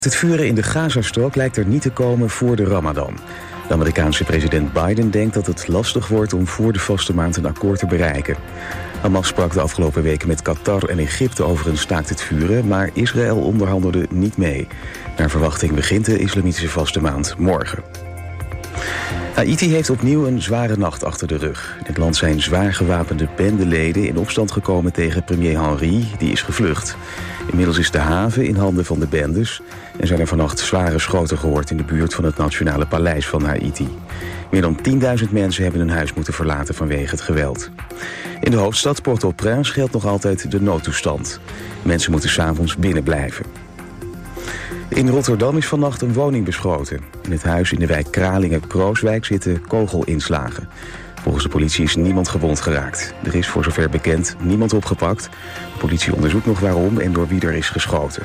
Het vuren in de Gazastrook lijkt er niet te komen voor de Ramadan. De Amerikaanse president Biden denkt dat het lastig wordt om voor de vaste maand een akkoord te bereiken. Hamas sprak de afgelopen weken met Qatar en Egypte over een staakt het vuren, maar Israël onderhandelde niet mee. Naar verwachting begint de islamitische vaste maand morgen. Haïti heeft opnieuw een zware nacht achter de rug. In het land zijn zwaar gewapende bendeleden in opstand gekomen tegen premier Henry, die is gevlucht. Inmiddels is de haven in handen van de bendes en zijn er vannacht zware schoten gehoord in de buurt van het Nationale Paleis van Haïti. Meer dan 10.000 mensen hebben hun huis moeten verlaten vanwege het geweld. In de hoofdstad Port-au-Prince geldt nog altijd de noodtoestand. Mensen moeten 's avonds binnen blijven. In Rotterdam is vannacht een woning beschoten. In het huis in de wijk Kralingen-Krooswijk zitten kogelinslagen. Volgens de politie is niemand gewond geraakt. Er is voor zover bekend niemand opgepakt. De politie onderzoekt nog waarom en door wie er is geschoten.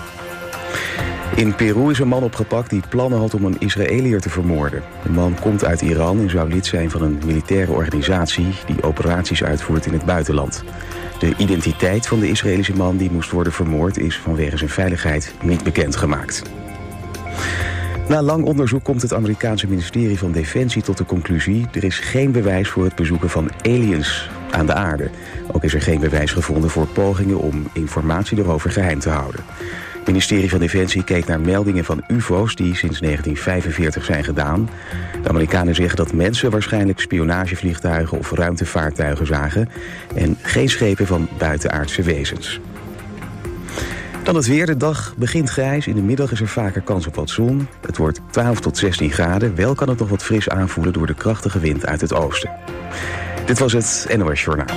In Peru is een man opgepakt die plannen had om een Israëliër te vermoorden. De man komt uit Iran en zou lid zijn van een militaire organisatie die operaties uitvoert in het buitenland. De identiteit van de Israëlische man die moest worden vermoord is vanwege zijn veiligheid niet bekendgemaakt. Na lang onderzoek komt het Amerikaanse ministerie van Defensie tot de conclusie: er is geen bewijs voor het bezoeken van aliens aan de aarde. Ook is er geen bewijs gevonden voor pogingen om informatie erover geheim te houden. Het ministerie van Defensie keek naar meldingen van UFO's die sinds 1945 zijn gedaan. De Amerikanen zeggen dat mensen waarschijnlijk spionagevliegtuigen of ruimtevaartuigen zagen en geen schepen van buitenaardse wezens. Dan het weer. De dag begint grijs. In de middag is er vaker kans op wat zon. Het wordt 12 tot 16 graden. Wel kan het nog wat fris aanvoelen door de krachtige wind uit het oosten. Dit was het NOS Journaal.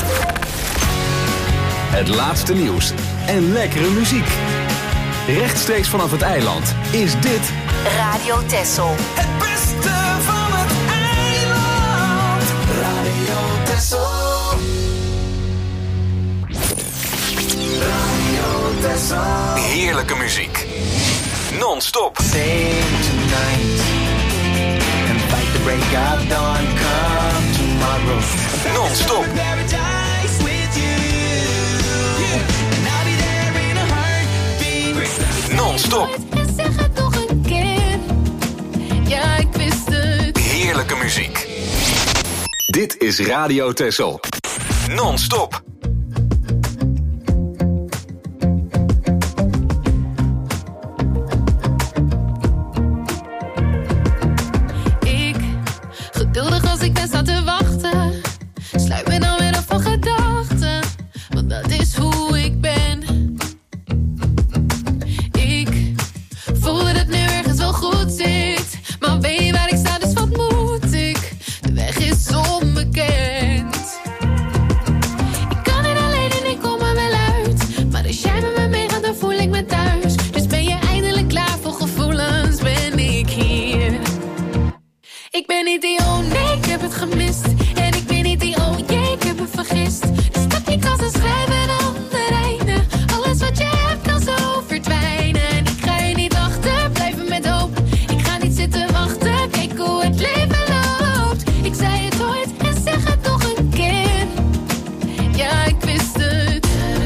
Het laatste nieuws en lekkere muziek. Rechtstreeks vanaf het eiland is dit Radio Texel. Het beste van het eiland. Radio Texel. Radio Texel. heerlijke muziek. Non-stop. Sing tonight and fight the break of dawn. Come tomorrow. Non-stop. Paradise with you. And I'll be there in a heartbeat. Non-stop. Zeg het nog een keer. Ja, ik wist het. Heerlijke muziek. Dit is Radio Texel. Non-stop. Geduldig als ik ben sta te wachten. Sluit me dan weer af van gedachten. Want dat is hoe ik ben. Ik voel dat het nu ergens wel goed zit. Maar weet je waar ik sta, dus wat moet ik? De weg is onbekend. Ik kan niet alleen en ik kom er wel uit. Maar als jij met me meegaat, dan voel ik me thuis. Dus ben je eindelijk klaar voor gevoelens, ben ik hier. Ik ben niet die oh nee, ik heb het gemist. En ik ben niet die oh jee, ik heb het vergist. Dus pak je kans en schrijf een ander einde. Alles wat je hebt kan zo verdwijnen. En ik ga je niet wachten, blijven met hoop. Ik ga niet zitten wachten, kijk hoe het leven loopt. Ik zei het ooit en zeg het nog een keer. Ja, ik wist het.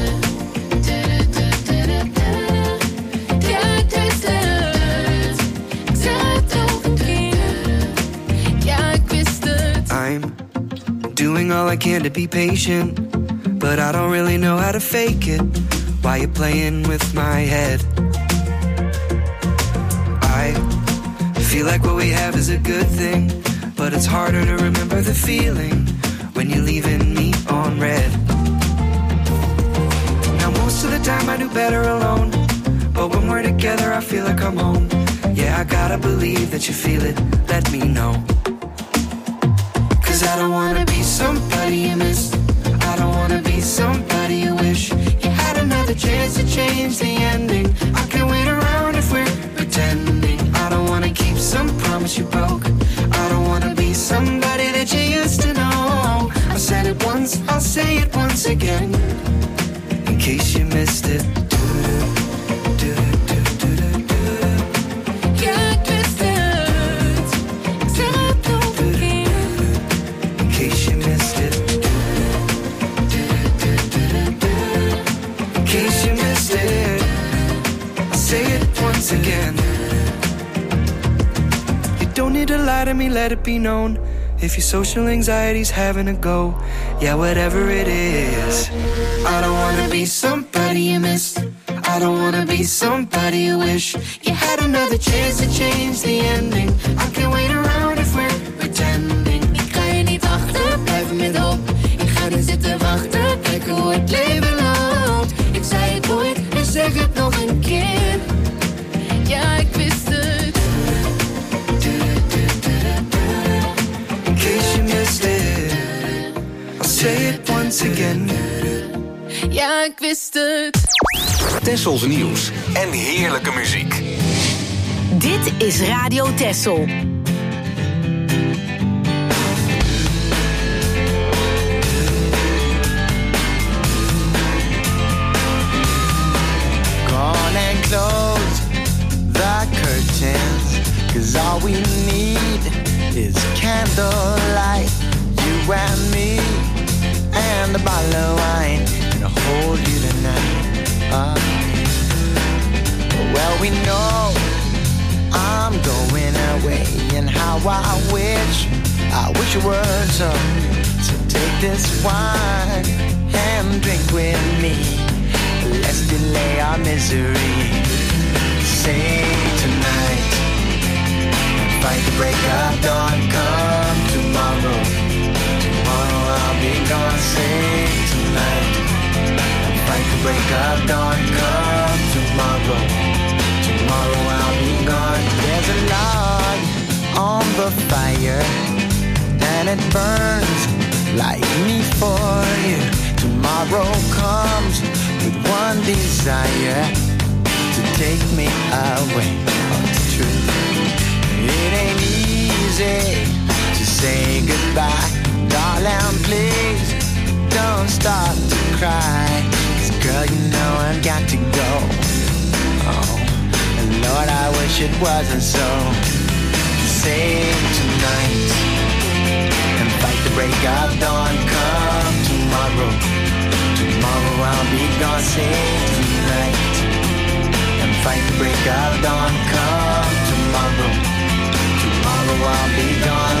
Ja, ik wist het. Ik zeg het nog een keer. I'm doing all I can to be patient, but I don't really know how to fake it. Why you playing with my head? I feel like what we have is a good thing, but it's harder to remember the feeling when you're leaving me on red. Now most of the time I do better alone, but when we're together I feel like I'm home. Yeah, I gotta believe that you feel it, let me know. Cause I don't wanna be somebody you missed. I don't wanna be somebody you wish you had another chance to change the ending. I can't wait around if we're pretending. I don't wanna keep some promise you broke. I don't wanna be somebody that you used to know. I said it once, I'll say it once again, in case you missed it. Say it once again. You don't need to lie to me, let it be known. If your social anxiety's having a go, yeah, whatever it is. I don't wanna be somebody you miss. I don't wanna be somebody you wish you had another chance to change the ending. I can't wait around if we're pretending. Ik ga je niet achterblijven met hoop. Ik ga niet zitten wachten, kijken hoe het leven loopt. Ik zei het nooit en zeg het nog een keer. Ja, ik wist het. In case you missed it, I'll say it once again. Ja, ik wist het. Tessels nieuws en heerlijke muziek. Dit is Radio Tessel. Gone and close the curtains, 'cause all we need is candlelight. You and me and a bottle of wine, and I'll hold you tonight. Well, we know I'm going away, and how I wish you were so take this wine and drink with me. Let's delay our misery. Sing tonight, fight the break of dawn. Come tomorrow, tomorrow I'll be gone. Sing tonight, fight the break of dawn. Come tomorrow, tomorrow I'll be gone. There's a log on the fire, and it burns like me for you. Tomorrow comes with one desire, to take me away. Oh, it's true. It ain't easy to say goodbye. Darling, please don't start to cry. 'Cause girl, you know I've got to go. Oh, and Lord, I wish it wasn't so. Sing tonight and fight the break of dawn. Come tomorrow, tomorrow I'll be gone. Sing tonight and fight the break of dawn. Come tomorrow, tomorrow I'll be gone.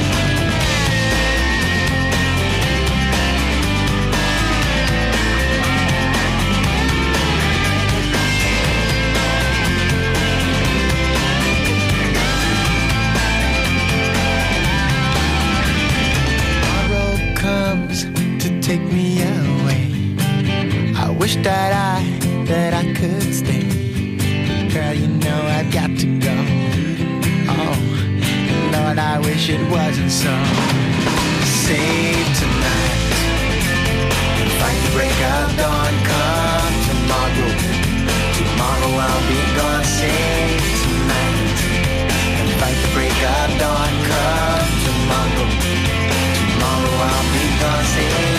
Take me away. I wish that I could stay. Girl, you know I've got to go. Oh, Lord, I wish it wasn't so. Save tonight and fight the break of dawn. Come tomorrow, tomorrow I'll be gone. Save tonight and fight the break of dawn. Come tomorrow, tomorrow I'll be gone. Save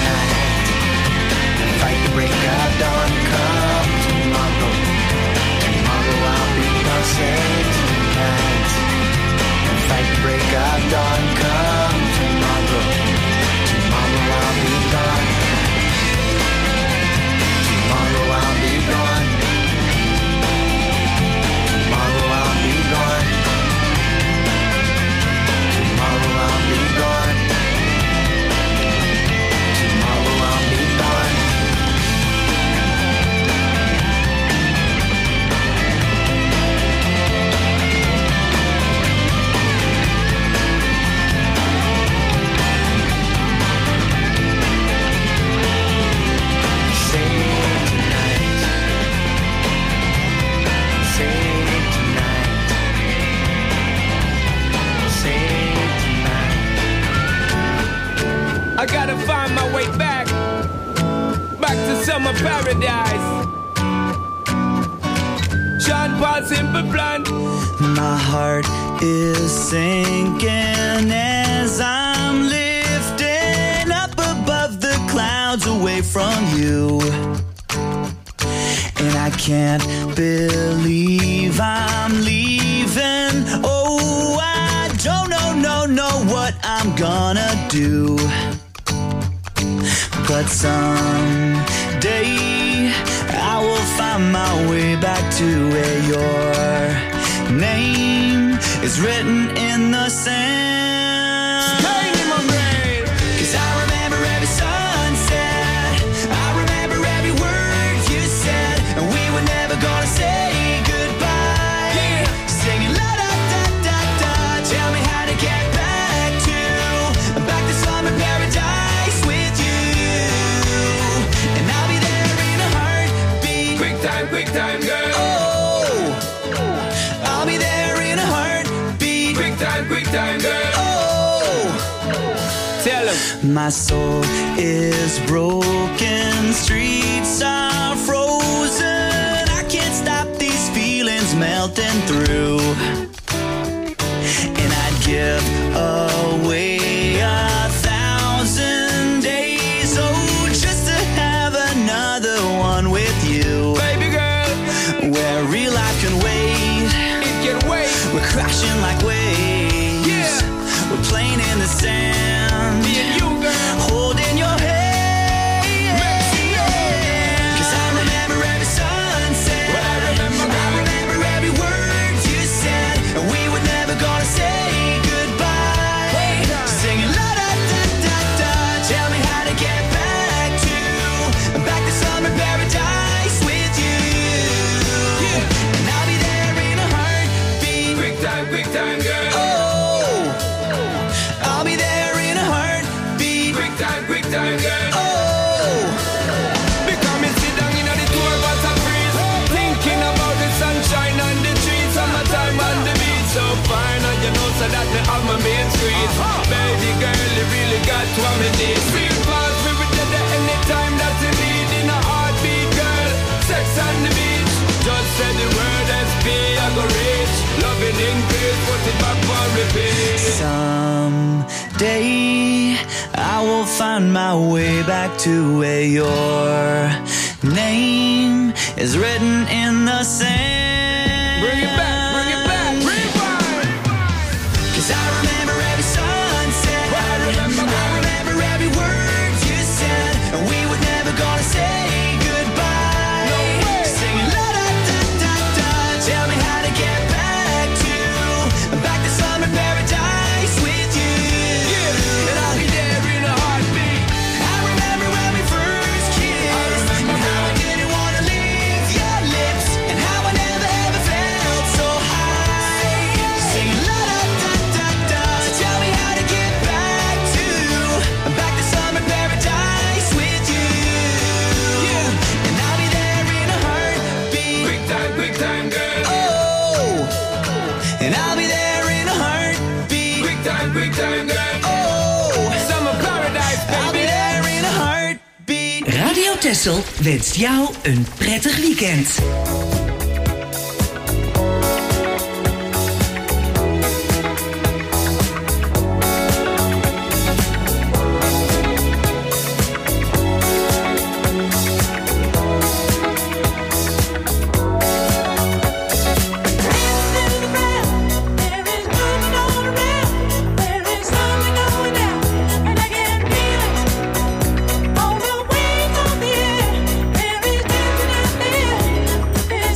fight the break of dawn. Come tomorrow, tomorrow I'll be gone. Save tonight and fight the break of dawn. Come tomorrow, tomorrow I'll be gone. Tomorrow I'll be gone. Tomorrow I'll be gone. Tomorrow I'll be gone. Tomorrow I'll be gone. I gotta find my way back to summer paradise. Sean Paul, Simple Plan. My heart is sinking as I'm lifting up above the clouds away from you. And I can't believe I'm leaving. Oh, I don't know what I'm gonna do. But someday I will find find my way back to where your name is written in the sand. Cause I remember every sunset, I remember every word you said, and we were never gonna say goodbye. Singing la da da da da, tell me how to get back to summer paradise with you, and I'll be there in a heartbeat. Quick time, girl. Oh, I'll be there in a heartbeat. Quick time, girl. Oh, Tell him. my soul is broken, streets are frozen. I can't stop these feelings melting through, and I'd give away 1,000 days, oh, just to have another one with you. Baby girl, Where real life can wait, it can wait. we're crashing like waves. Yeah. We're playing in the sand, Me and you, girl. holding your hand. 'Cause I remember every sunset, Well, I remember every word you said, and we were never gonna say goodbye. Singing la da da da da, tell me how to get back to summer paradise with you, and I'll be there in a heartbeat. Quick time, girl. Oh, I'll be there in a heartbeat. Quick time, girl. Oh, Because me sit down in the tour bus and freeze, thinking about the sunshine and the trees, summertime on the beach. So fine, and you know, so that me have my main street. Baby girl, you really got what me need. Real fast, we will get there anytime that you need. In a heartbeat, girl, sex on the beach. Just say the word SP, I go reach. Loving in peace, put it back for repeat. someday I will find my way back to where your name is written in the sand. Bring it back, rewind. 'Cause I remember every sunset, I remember every word you said, and we were never gonna say goodbye. No way. Singing la da da da da, tell me how to get back to summer paradise with you. And I'll be there in a heartbeat. I remember when we first kissed, and how I didn't wanna leave your lips, and how I never ever felt so high. Singing la da da da da, so tell me how to get back to summer paradise with you, and I'll be there in a heartbeat. Quick time, girl. Oh, and I'll be there in a heartbeat. Quick time, girl. Oh, Summer paradise, I'll be baby. there in a heartbeat. Radio Texel wenst jou een prettig weekend. There is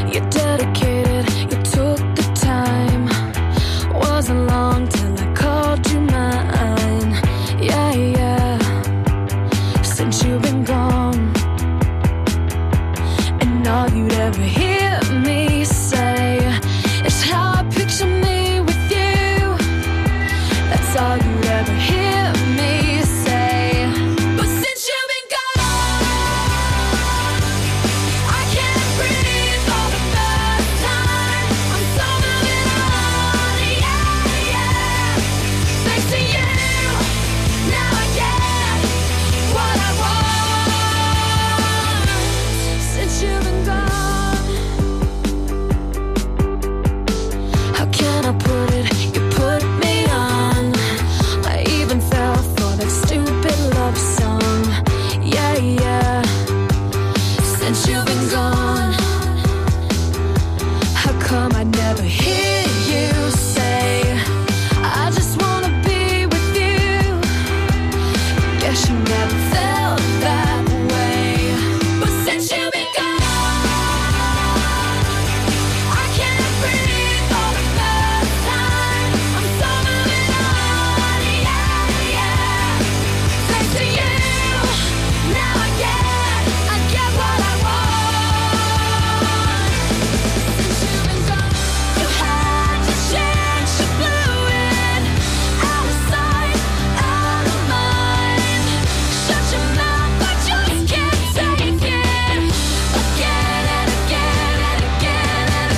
You dedicated, you took the time. Wasn't long till I called you mine. Yeah, yeah. Since you've been gone, and all you'd ever hear me say is how I picture me with you. That's all you'd ever hear me say. But since you've been gone, I can't breathe for the first time. I'm so moving on, yeah, yeah. Thanks to you, now I get what I want. Since you've been gone, how can I put it? You put me on. I even fell for that stupid love song. Yeah, yeah. Since you've been gone, how come I never hear you say I just wanna be with you? Guess you never felt that way. But since you've been gone, I can't breathe for the first time. I'm so moving on, yeah, yeah. Thanks to you, now I get what I want. Since you've been gone, you had your chance, you blew it. Out of sight, out of mind. Shut your mouth, I just can't take it. Again and again and again and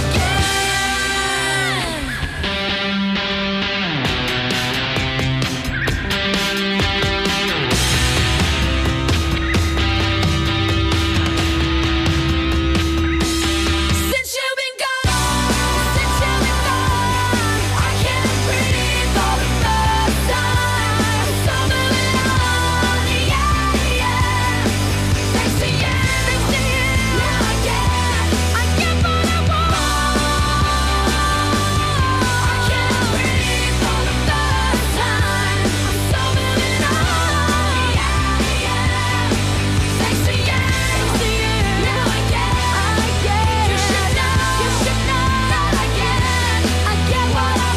since you've been gone, I can't breathe for the first time. So moving on, yeah, yeah. Thanks to you, now I get what I want. I can't breathe for the first time. I'm so moving on, yeah, yeah. Thanks to you, now I get. You should know that I get what I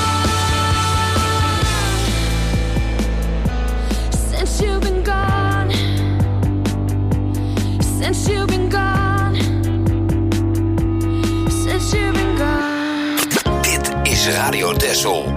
want. Since you've been gone, since you've been gone, since you've been gone. Dit is Radio Texel.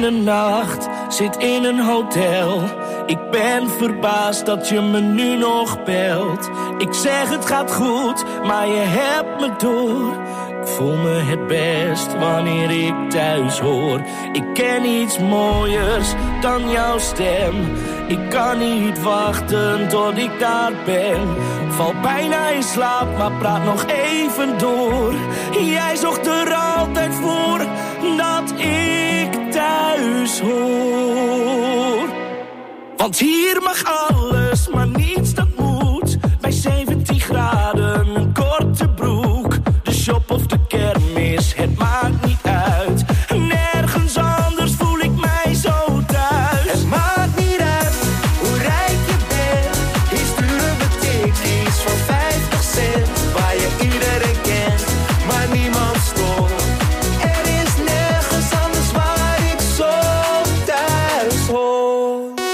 ene nacht zit in een hotel. Ik ben verbaasd dat je me nu nog belt. Ik zeg het gaat goed, maar je hebt me door. Ik voel me het best wanneer ik thuis hoor. Ik ken iets mooiers dan jouw stem. Ik kan niet wachten tot ik daar ben. Val bijna in slaap, maar praat nog even door. Jij zorgt er altijd voor dat ik thuis hoor. Want hier mag alles, maar niets dat moet. Bij 17 graden, een korte broek. De shop of de kermis, het maakt niet uit. Nergens anders voel ik mij zo thuis. Het maakt niet uit hoe rijk je bent. Hier sturen we tikkies van 50 cent. Waar je iedereen kent, maar niemand stoort. Er is nergens anders waar ik zo thuis hoor.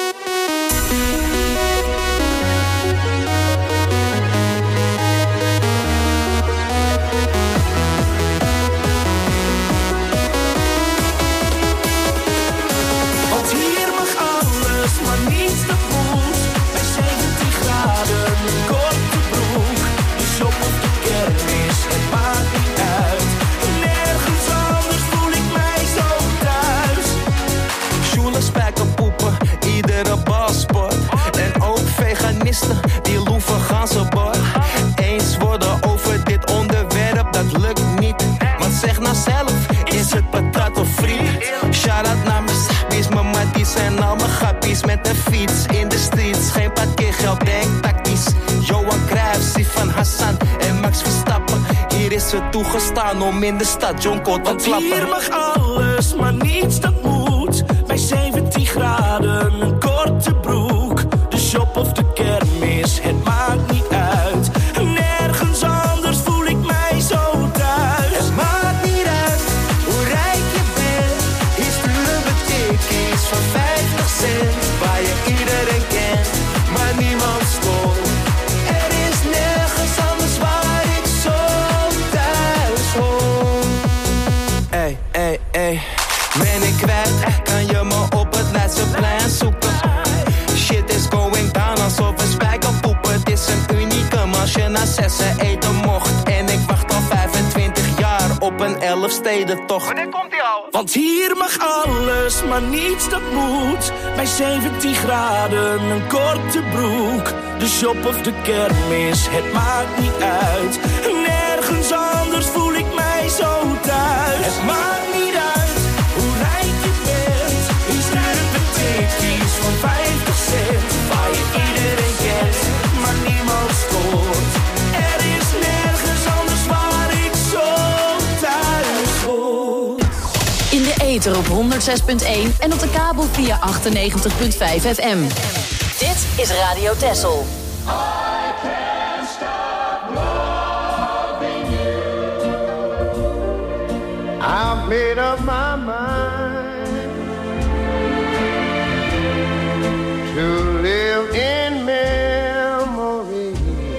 Want hier mag alles, maar niets dat moet. Bij 17 graden, een korte broek. De shop of de kermis, het maakt niet uit. Nergens anders voel ik mij zo thuis. Sjoelen, spijkerpoepen, iedere balsport. En ook veganisten, die loeven ganzenbord. Eens worden over dit onderwerp, dat lukt niet. Want zeg nou zelf, is het patat of friet? Shout-out naar mijn sappies, mijn matties en al mijn grappies. Met een fiets in de streets, geen parkeergeld, denk tactisch. Johan Cruijff, Sifan Hassan en Max Verstappen. Hier is het toegestaan om in de stad Jonko te klappen. Hier mag alles, maar niets dat moet. Bij 17 graden, een korte broek. De shop of de kermis, het maakt niet uit. Nergens anders voel ik mij zo thuis. Het maakt niet uit hoe rijk je bent. Hier sturen we tikkies van 50 cent. Waar je iedereen kent, maar niemand stoort. Er is nergens anders waar ik zo thuis hoor. Ey, ey, ey. Ben ik kwijt, kan je me op het Leidseplein zoeken. Shit is going down alsof we spijkerpoepen. Het is een unicum als je na 6 eten mocht. En ik wacht al 25 jaar op een 11-stedentocht. Wanneer komt die al? Want hier mag alles, maar niets dat moet. Bij 17 graden, een korte broek. De shop of de kermis, het maakt niet uit. Nergens anders voel ik mij zo thuis. Het maakt niet uit hoe rijk je bent. Hier sturen we tikkies van 50 cent. Waar je iedereen kent, maar niemand stoort. Er is nergens anders waar ik zo thuis hoor. In de ether op 106.1 en op de kabel via 98.5 FM. Dit is Radio Texel. I've made up my mind to live in memory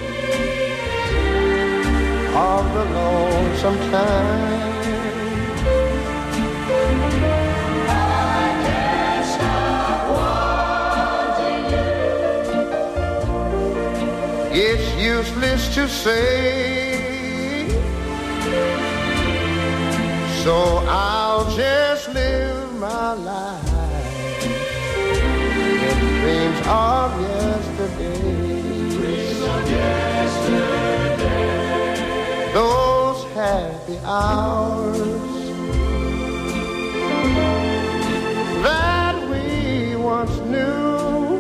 of the lonesome time. I can't stop wanting you. It's useless to say, so I'll just live my life in dreams of yesterday. Dreams of yesterday. Those happy hours that we once knew.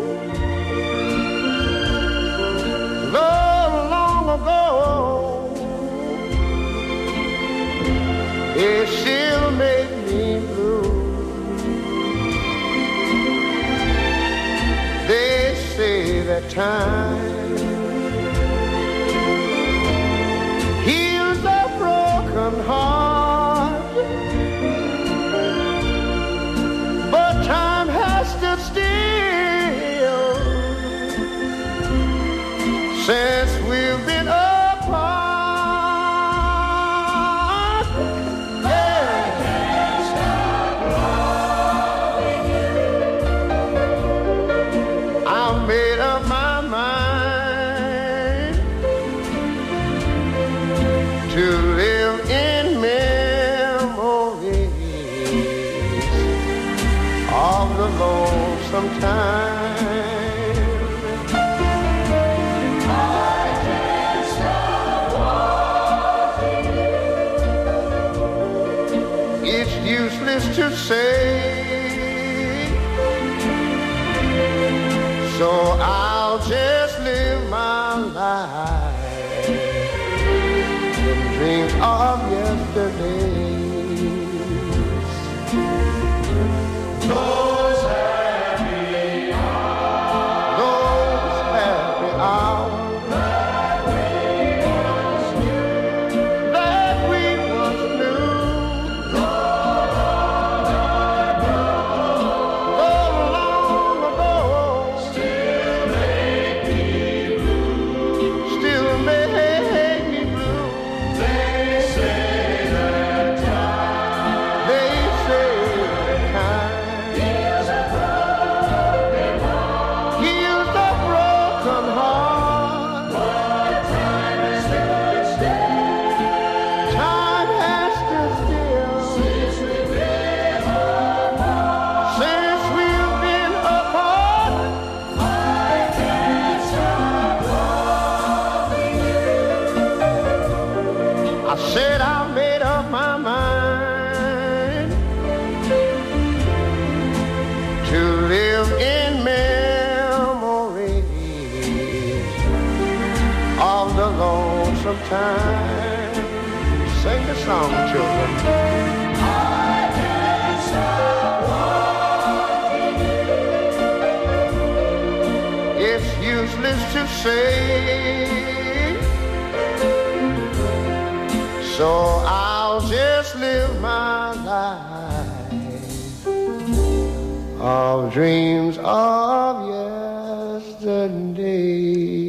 Long ago, it still make me blue. They say that time heals a broken heart, but time has stood still since we've been apart. Yeah. I can't stop sometime. I can't stop wanting you. It's useless to say, so I'll just live my life and dream of yesterdays. Those happy hours that we once knew. Said I made up my mind to live in memories of the lonesome time. Sing the song, children. I can't stop wanting you. It's useless to say, so I'll just live my life of dreams of yesterday.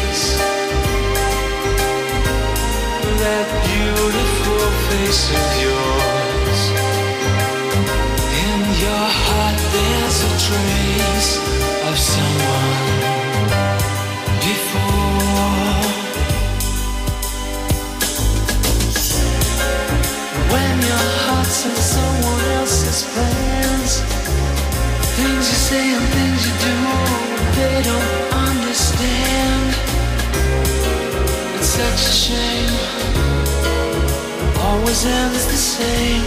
face of yours. trace of someone before. When your heart's in someone else's plans, things you say and things you do, they don't understand. It's such a shame, always ends the same.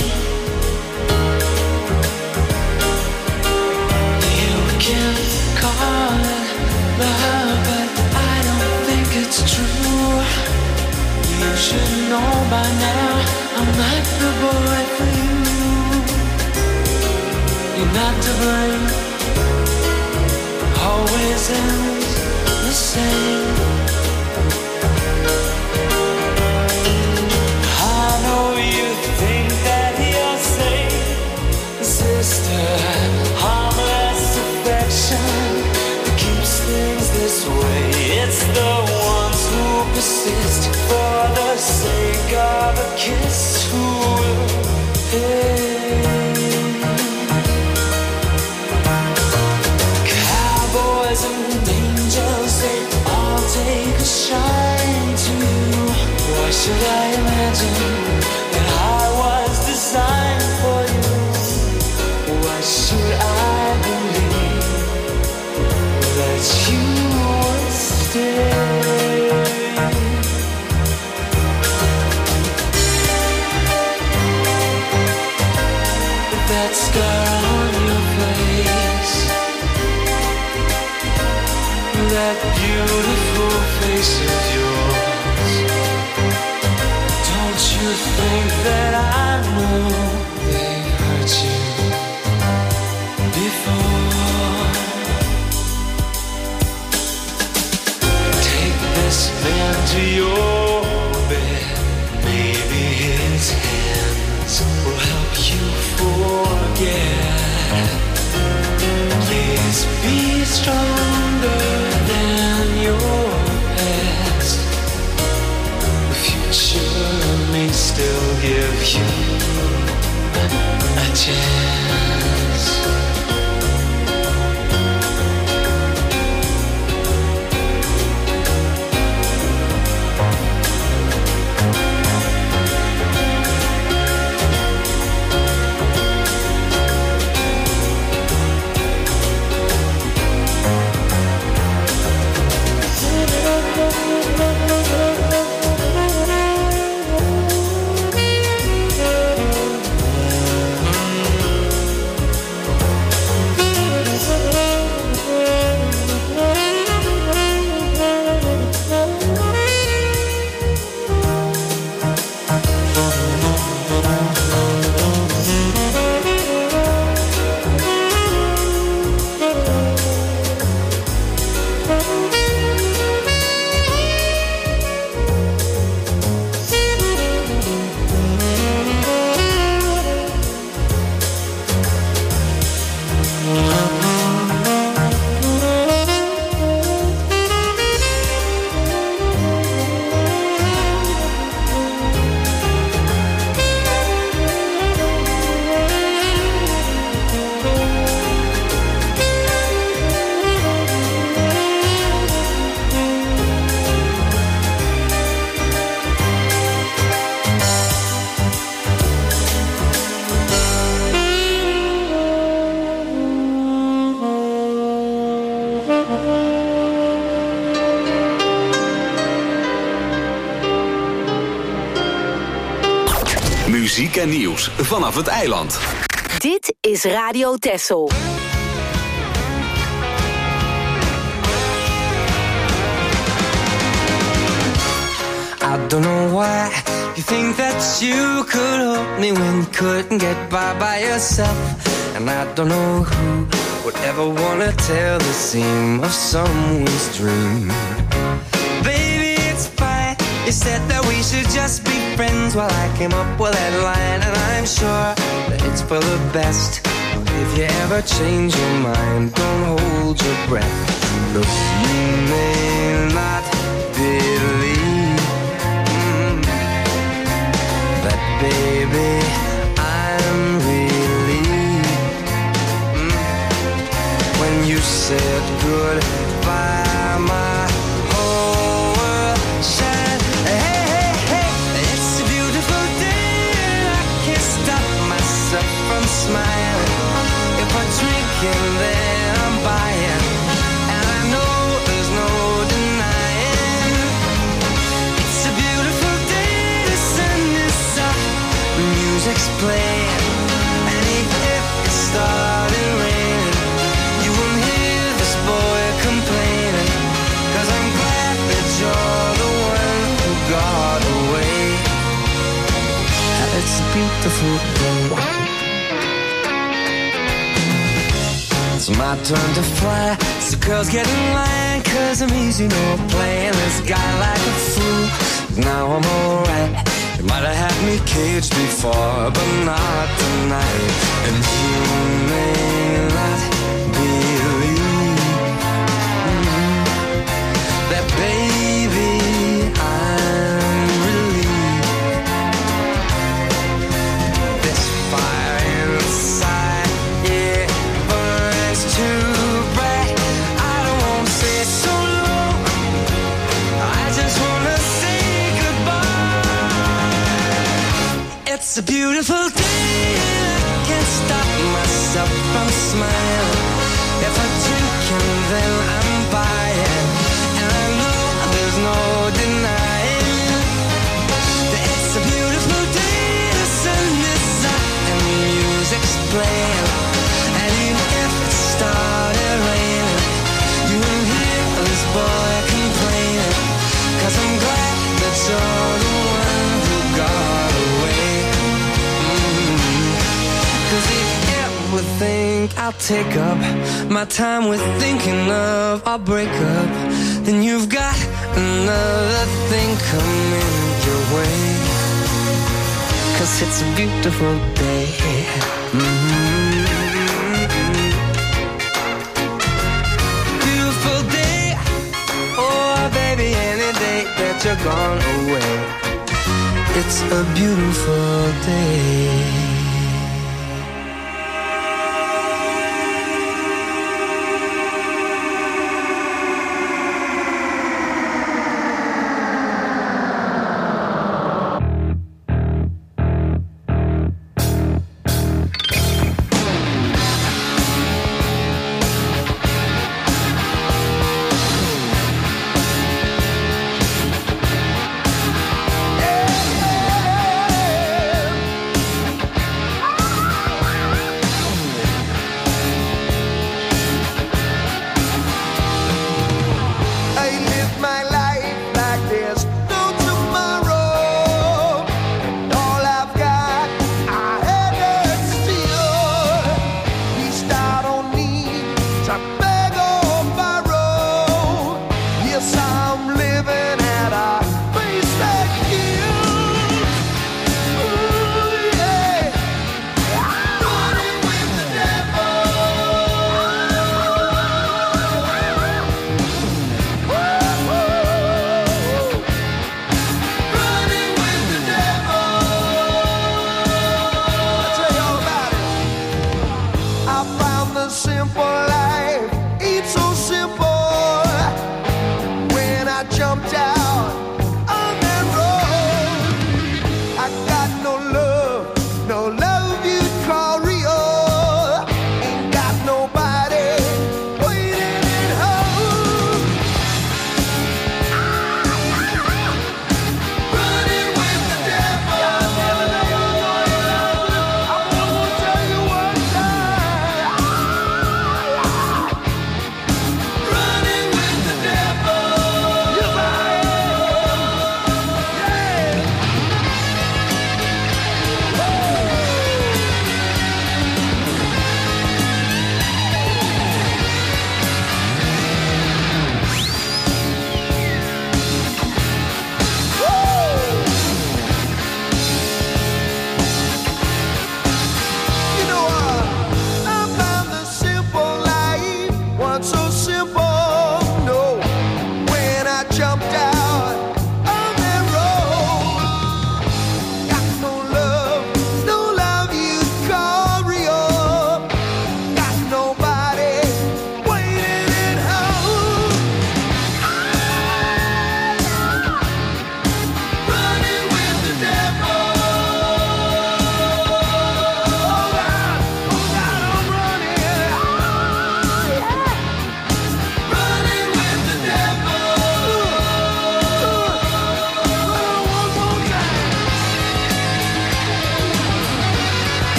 You can call it love, but I don't think it's true. You should know by now I'm not the boy for you. You're not to blame, always ends the same. I know you think that you're safe, sister. Harmless affection that keeps things this way. It's the ones who persist for the sake of a kiss who will pay. Cowboys and angels, they all take a shine to you. Why should I imagine that I was designed for you? Why should I believe that you would stay? That scar on your face, that beautiful face of yours. Don't you think that I know they've hurt you before? Take this man to your bed. Maybe his hands will help you forget. Please be stronger than your past. The future may still give you a chance. Muziek en nieuws vanaf het eiland. Dit is Radio Texel. I don't know why you think that you could help me when you couldn't get by yourself. And I don't know who would ever wanna tell the seam of someone's dream. Baby, it's fine. You said that we should just be friends while I came up with that line. And I'm sure that it's for the best. If you ever change your mind, don't hold your breath. Look, you may not believe that, baby, I'm relieved. smiling. If I drink and then I'm buying, and I know there's no denying. It's a beautiful day, the sun is up, the music's playing, and if it started raining, you won't hear this boy complaining, 'cause I'm glad that you're the one who got away. It's a beautiful day. It's my turn to fly. So girls get in line, 'cause I'm easy, no playing this guy like a fool. Now I'm alright. You might have had me caged before, but not tonight. And you may not believe that, baby, I'm relieved. This fire inside, yeah, burns too bright. I don't want to say so long, I just want to say goodbye. It's a beautiful day, I can't stop myself from smiling. If I drink and then I'm buying, and I know there's no denying that it's a beautiful day, the sun is up and the music's playing, and even if it started raining, you won't hear this boy complaining, 'cause I'm glad that you're the one who got away. 'Cause if you ever think I'll take up my time with thinking of our breakup, then you've got another thing coming your way. 'Cause it's a beautiful day. Beautiful day. Oh baby, any day that you're gone away, it's a beautiful day.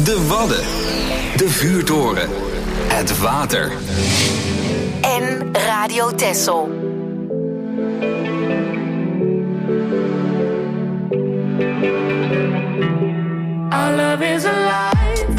De Wadden. De Vuurtoren. Het water. En Radio Texel. Our love is alive.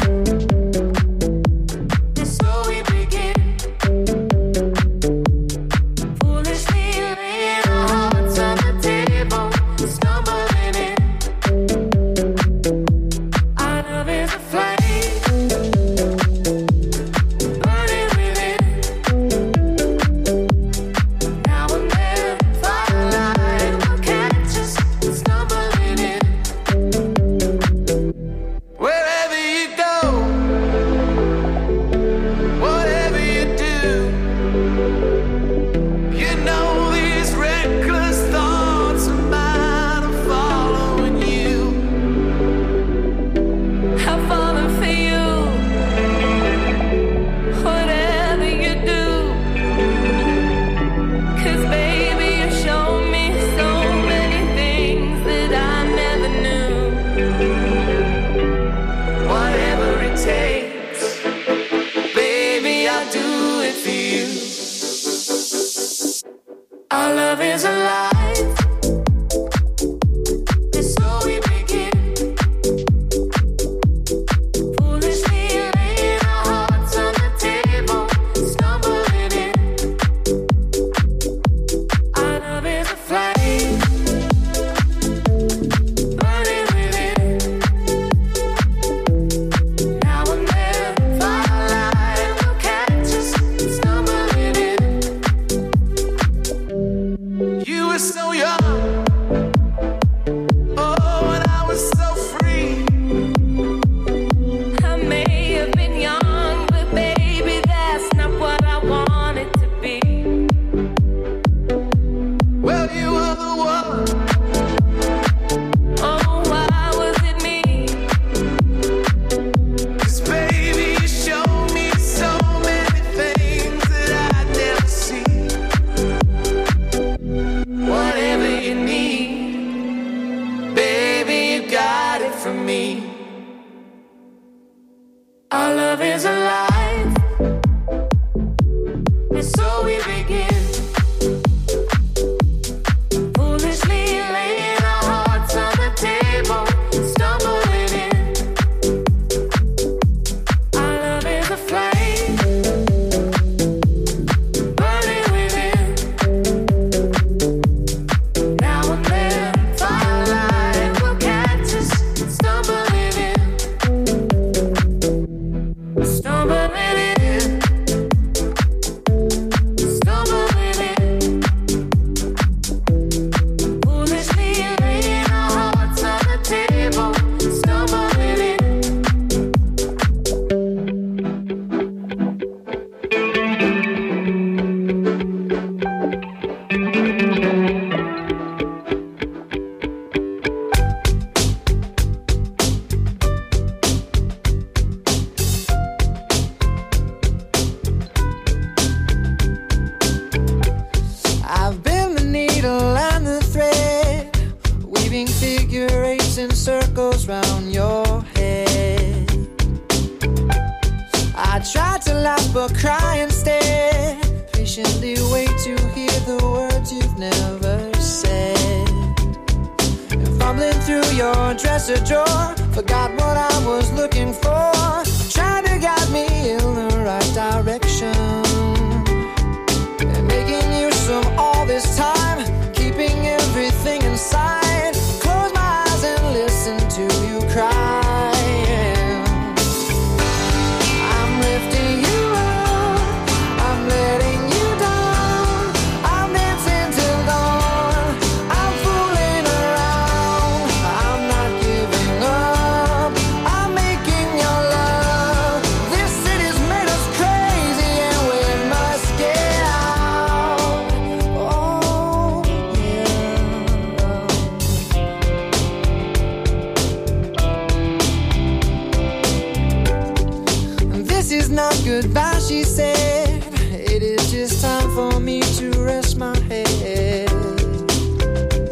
goodbye, she said. It is just time for me to rest my head.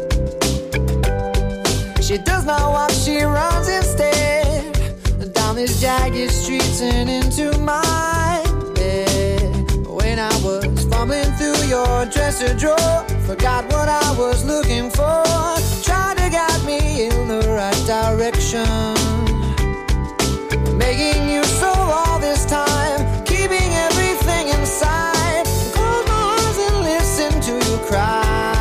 She does not walk, she runs instead. Down this jagged streets and into my bed. When I was fumbling through your dresser drawer, forgot what I was looking for, tried to guide me in the right direction, making you so all this time, keeping everything inside. Close my eyes and listen to you cry.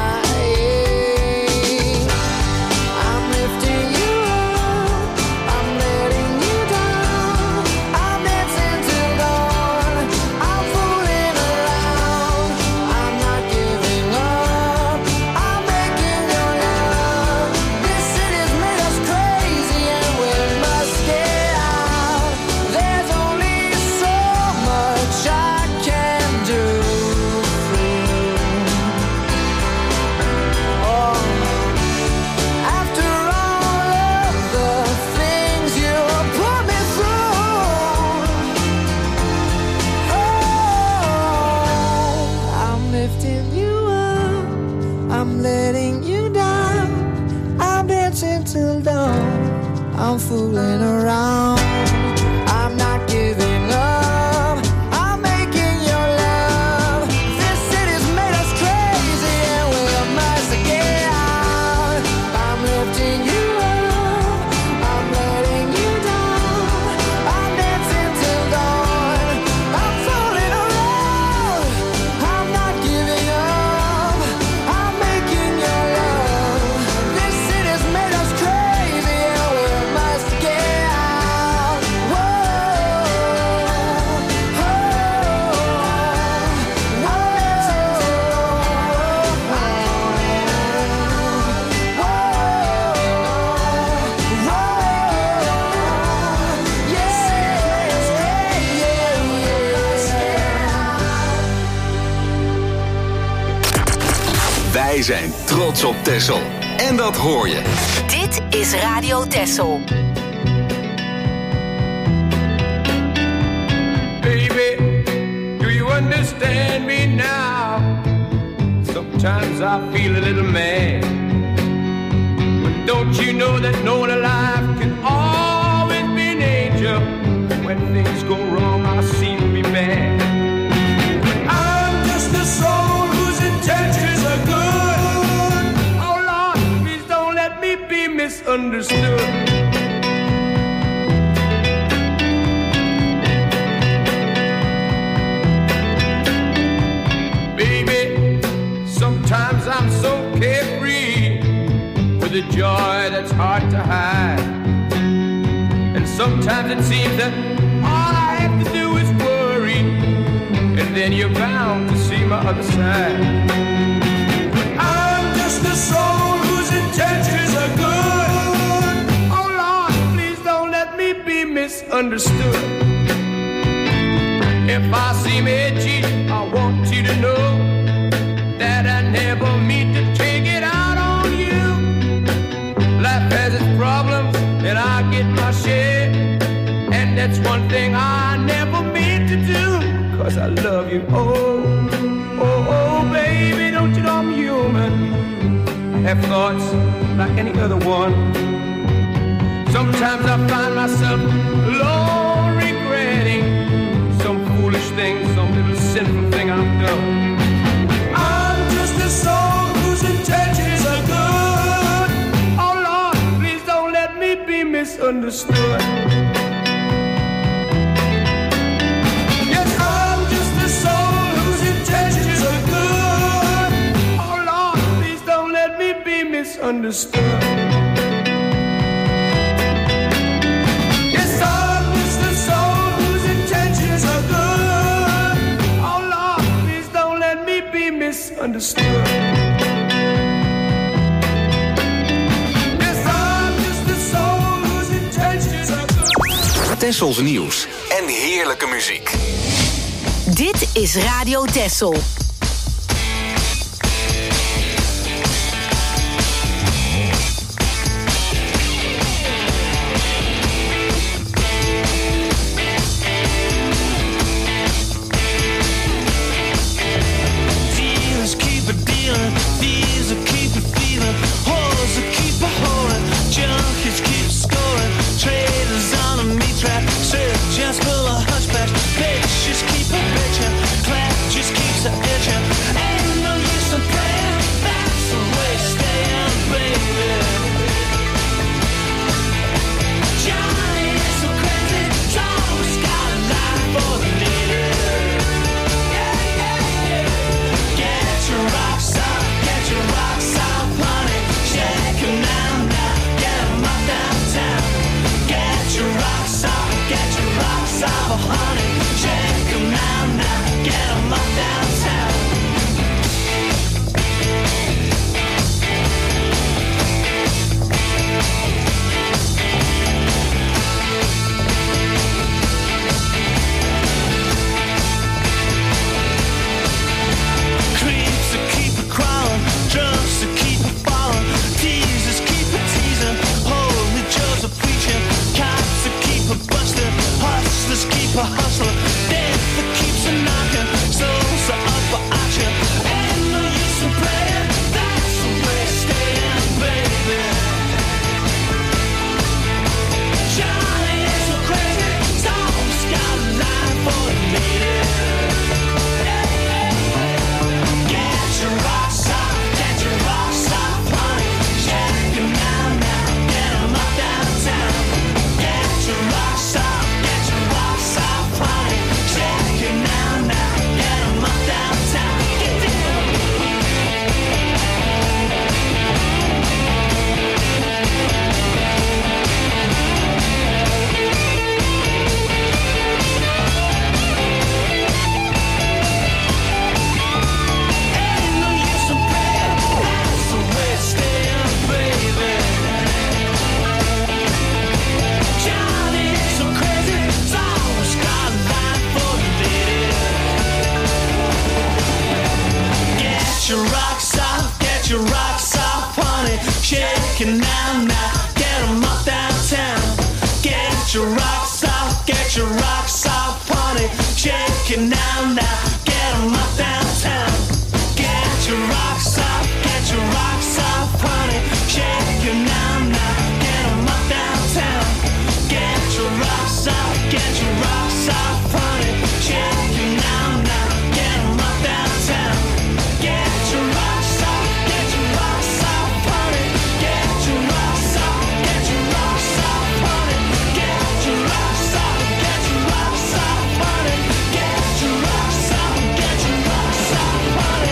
I'm fooling around. I'm not giving up. I'm making your love. This city's made us crazy and we must get out. I'm lifting you up. I'm letting you down. I'm dancing till dawn. I'm fooling around. I'm not giving up. I'm making your love. This city's made us crazy and we must get out. Wij zijn trots op Texel. En dat hoor je. Dit is Radio Texel. Baby, do you understand me now? Sometimes I feel a little mad. But don't you know that no one alive can always be an angel? When things go wrong, I seem to be mad. I'm just a soul whose intentions are good. Oh Lord, please don't let me be misunderstood. Sometimes I'm so carefree with a joy that's hard to hide. And sometimes it seems that all I have to do is worry, and then you're bound to see my other side. I'm just a soul whose intentions are good. Oh Lord, please don't let me be misunderstood. If I seem edgy, I want you to know that I never mean to take it out on you. Life has its problems, and I get my share. And that's one thing I never mean to do, 'cause I love you. Oh, oh, oh, baby, don't you know I'm human? I have thoughts like any other one. Sometimes I find myself alone regretting some foolish thing, some little sinful thing I've done. The soul whose intentions are good. Oh Lord, please don't let me be misunderstood. Yes, I'm just a soul whose intentions are good. Oh Lord, please don't let me be misunderstood. Yes, I'm just a soul whose intentions are good. Oh Lord, please don't let me be misunderstood. Tessels nieuws en heerlijke muziek. Dit is Radio Texel. Dealers keep a dealing, thieves will keep a thieving, whores will keep a whoring, junkies keep scoring, traders on a meat track. a hustler. Death that keeps a knocking, souls are up for auction. Ain't no use in praying, that's the way it's staying, baby. Johnny is so crazy, he's always got a line for a lady. Get your rocks off, honey. Shake 'em now, get 'em up downtown. Get your rocks off, honey. Shake 'em now, get 'em up downtown. Get down. Ain't no use in praying, that's the way it's staying, baby. Johnny is so crazy, he's always got a line for a lady. Get your rocks off, honey. Shake it now, get 'em up downtown. Get your rocks off, honey. Shake it now, get 'em up downtown. Get your rocks off, honey. Shake it now, get 'em up downtown. Get your rocks off, honey. Shake it now, get 'em up downtown. Get your rocks off, honey. Get your rocks off, honey. Get your rocks off, honey. Get your rocks off, honey. Get your rocks off, honey.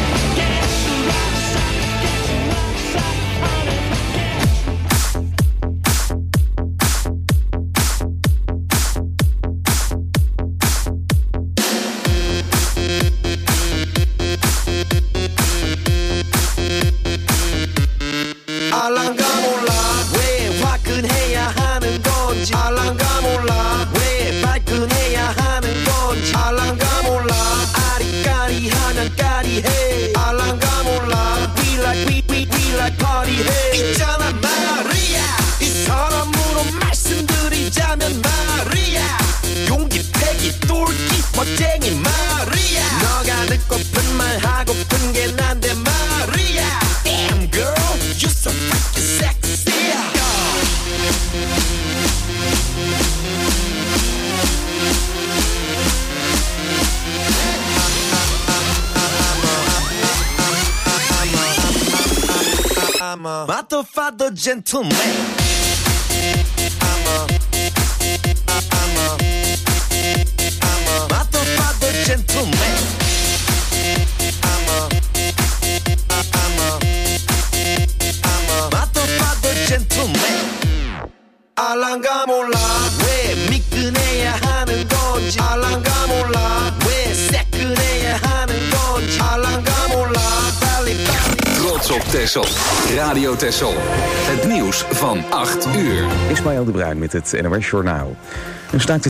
알랑가 몰라 왜 화끈해야 하는 건지 알랑가 몰라 왜 발끈해야 하는 건지 알랑가 몰라 아리까리하면 까리해 알랑가 몰라 we like party해 있잖아 마리아 이 사람으로 말씀드리자면 마리아 용기 패기 똘끼 멋쟁이 마리아 너가 듣고픈 말 하고픈 게 난데 마리아 Damn girl you so freaking sexy I'm a motherfucker gentleman I'm a motherfucker gentleman I'm a motherfucker gentleman 알랑가 몰라 왜 미끈해야 하는 건지 알랑가 몰라 왜 새끈해야 하는 건지 알랑가 몰라 빨리 Trots op Texel. Radio Texel. Het nieuws van 8 uur. Ismaël de Bruin met het NOS Journaal. Een staakt